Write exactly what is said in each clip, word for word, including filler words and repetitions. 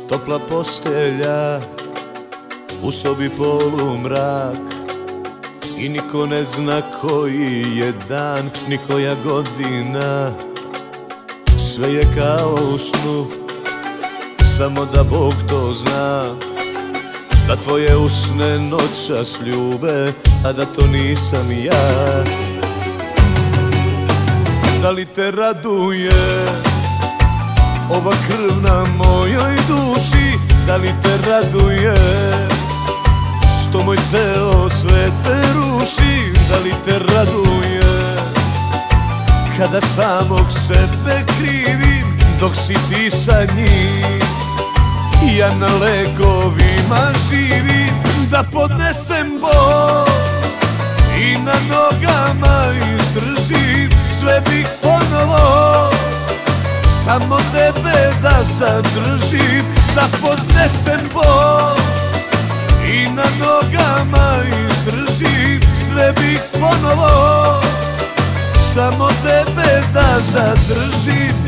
topla postelja, u sobi polumrak i niko ne zna koji je dan ni koja godina. Sve je kao u snu, samo da Bog to zna, da tvoje usne noćas ljube, a da to nisam ja. Da li te raduje ova krv na mojoj duši? Da li te raduje što moj ceo svet se ruši? Da li te raduje kada samog sebe krivim dok si ti sa njim? Ja na lekovima živim da podnesem bol i na nogama izdržim. Sve bih ponovo, samo tebe da zadržim, da podnesem bol i na nogama izdržim. Sve bih ponovo, samo tebe da zadržim.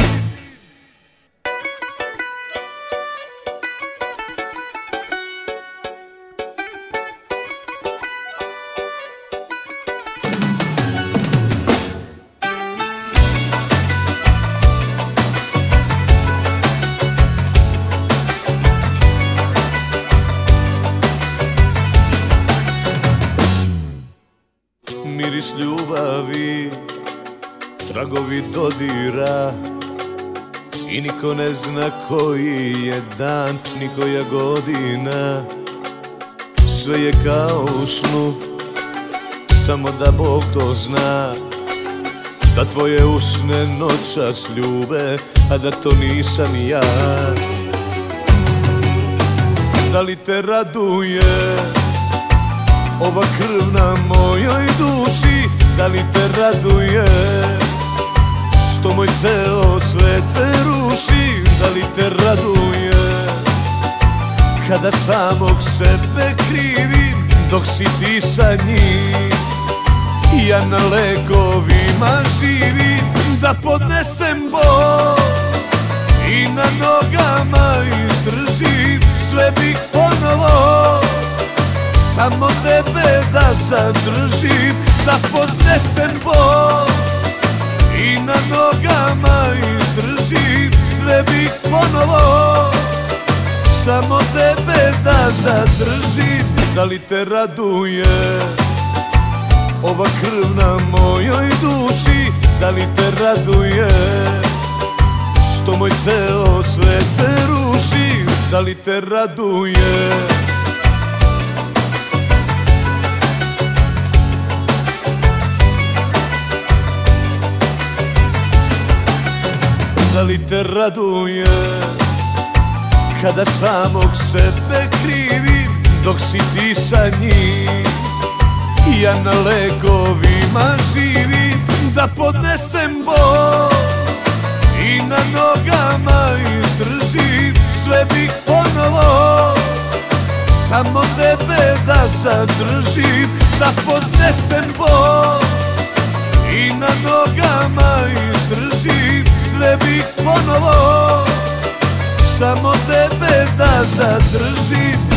Miris ljubavi, tragovi dodira i niko ne zna koji je dan ni koja godina. Sve je kao u snu, samo da Bog to zna, da tvoje usne noćas ljube, a da to nisam ja. Da li te raduje ova krv na mojoj duši? Da li te raduje što moj ceo svet se ruši? Da li te raduje kada samog sebe krivim dok si ti sa njim? Ja na lekovima živim da podnesem bol i na nogama izdržim. Sve bih ponovo, samo tebe da zadržim, da podnesem bol i na nogama izdržim. Sve bih ponovo, samo tebe da zadržim. Da li te raduje ova krv na mojoj duši? Da li te raduje što moj ceo svet se ruši? Da li te raduje Da li te raduje kada samog sebe krivim dok si ti sa njim? Ja na lekovima živim da podnesem bol i na nogama izdržim. Sve bih ponovo, samo tebe da zadržim, da podnesem bol i na nogama izdržim. Sve bih ponovo, samo tebe da zadržim.